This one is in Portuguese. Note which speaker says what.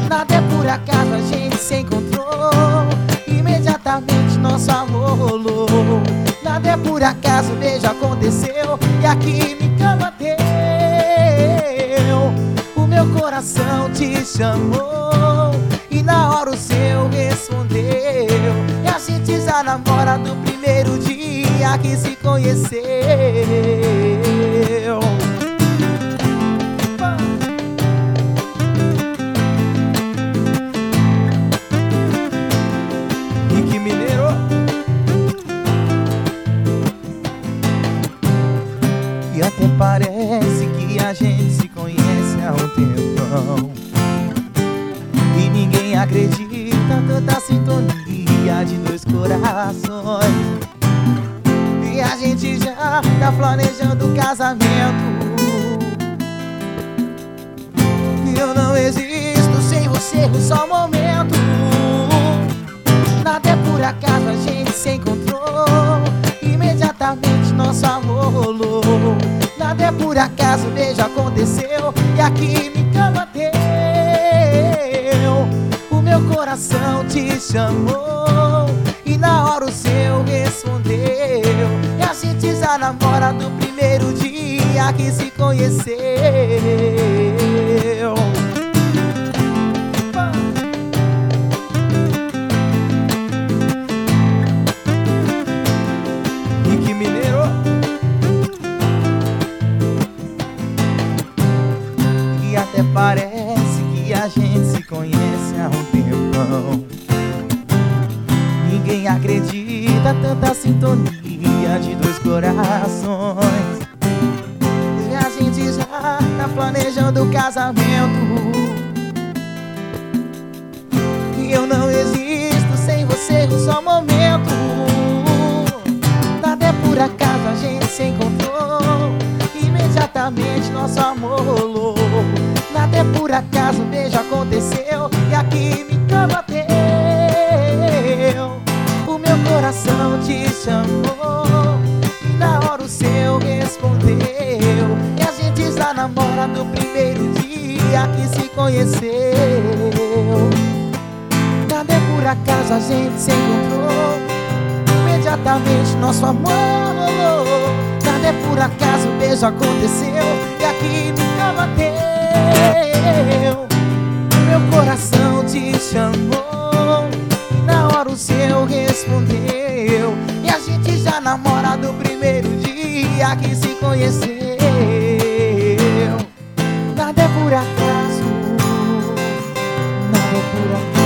Speaker 1: Nada é por acaso, a gente se encontrou. Imediatamente nosso amor rolou. Nada é por acaso, o beijo aconteceu e a química bateu. O meu coração te chamou e na hora o seu respondeu. E a gente já namora do primeiro dia que se conheceu. Rick Mineiro. E até parece que a gente se conhece há um tempão. E ninguém acredita tanta sintonia de dois corações. E a gente já tá planejando o casamento. E eu não existo sem você um só momento. Nada é por acaso, a gente se encontrou. Imediatamente nosso amor rolou. Nada é por acaso, o beijo aconteceu e a química bateu. O meu coração te chamou e na hora o seu respondeu. E a gente já namora do primeiro dia que se conheceu. Rick Mineiro. E até parece que a gente se conhece há um tempão. Ninguém acredita tanta sintonia de dois corações. E a gente já tá planejando o casamento. E eu não existo sem você um só momento. Nada é por acaso, a gente se encontrou. Imediatamente nosso amor rolou. Nada é por acaso, o beijo aconteceu e a química bateu. O meu coração te chamou e na hora o seu respondeu. E a gente já namora no primeiro dia que se conheceu. Nada é por acaso, a gente se encontrou. Imediatamente nosso amor rolou. Nada é por acaso, o beijo aconteceu e a química bateu. O meu coração te chamou e na hora o seu respondeu. E a gente já namora do primeiro dia que se conheceu. Nada é por acaso, nada é por acaso.